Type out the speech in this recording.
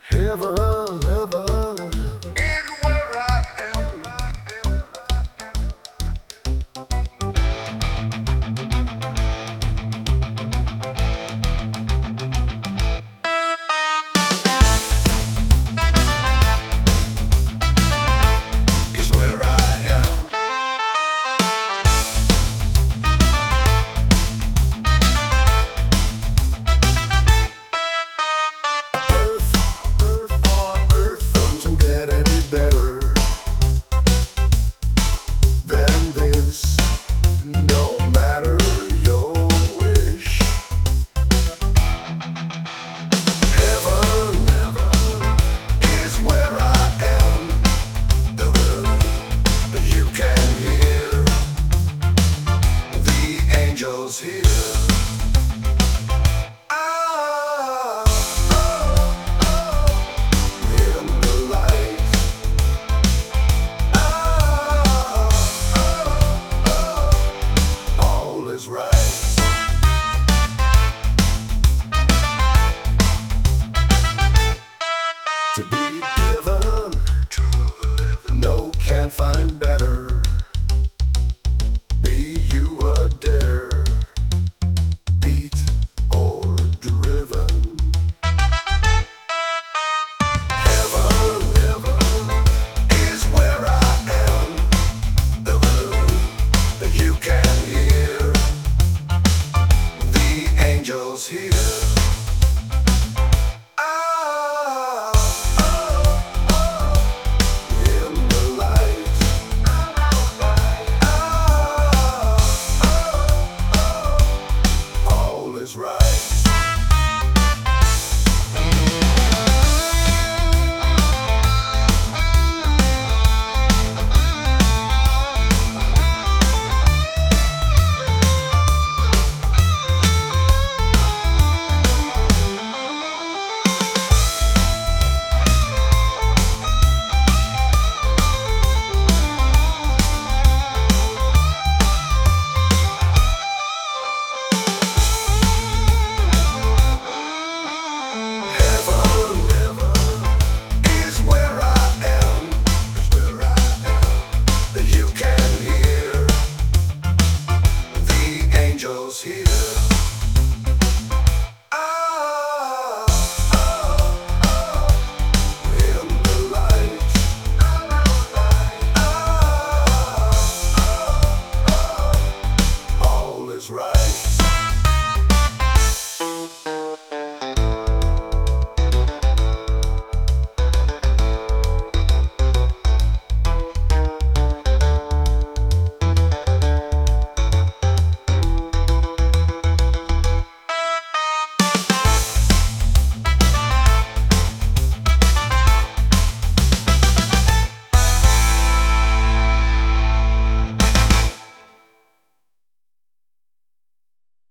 Heaven, heaven is where I am. Is where I am. Earth on earth doesn't get any better than this. No matter your wish. Heaven is where I am. You can hear the angels here. In the light. All is right. To be